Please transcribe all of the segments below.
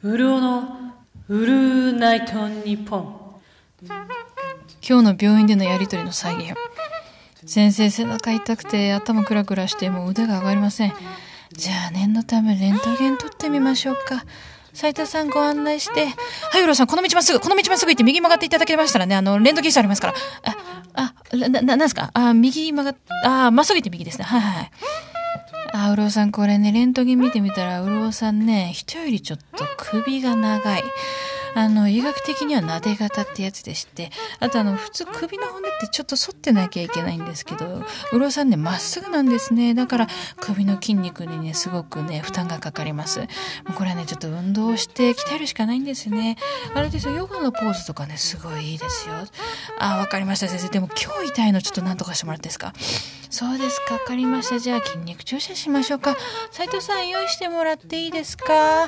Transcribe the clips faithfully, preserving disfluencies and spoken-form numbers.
うるおのうるナイトニッポン。 今日の病院でのやりとりの再現。先生、背中痛くて頭クラクラしてもう腕が上がりません。じゃあ念のためレントゲン撮ってみましょうか。斉田さんご案内して。はい、うろさん、この道まっすぐ、この道まっすぐ行って右曲がっていただけましたらね、あの、レントゲン室ありますから。あ、あ、な、な、なんすかあ、右曲がっ、あ、まっすぐ行って右ですね。はいはい。あ、うろさん、これね、レントゲン見てみたら、うろさんね、人よりちょっと首が長い。あの、医学的には撫で型ってやつでして、あとあの、普通首の骨ってちょっと反ってなきゃいけないんですけど、うろさんね、まっすぐなんですね。だから、首の筋肉にね、すごくね、負担がかかります。これはね、ちょっと運動して鍛えるしかないんですね。あれですよ、ヨガのポーズとかね、すごいいいですよ。あ、わかりました先生。でも今日痛いのちょっと何とかしてもらっていいですか？そうですか、わかりました。じゃあ筋肉注射しましょうか。斉藤さん、用意してもらっていいですか？はい、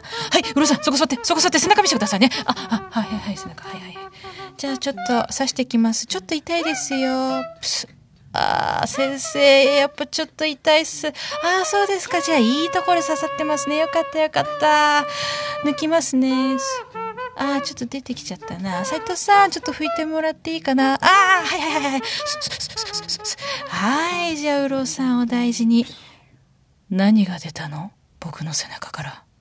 うろさん、そこ座って、そこ座って背中見せてくださいね。あ、あ、はいはいはい、背中、はいはいはい。じゃあちょっと刺してきます。ちょっと痛いですよ。プス。あー、先生、やっぱちょっと痛いっす。あー、そうですか。じゃあいいところ刺さってますね。よかったよかった。抜きますね。あー、ちょっと出てきちゃったな。斉藤さん、ちょっと拭いてもらっていいかな。あー、はいはいはいはい。はい、じゃあ、うろさんお大事に。何が出たの？僕の背中から。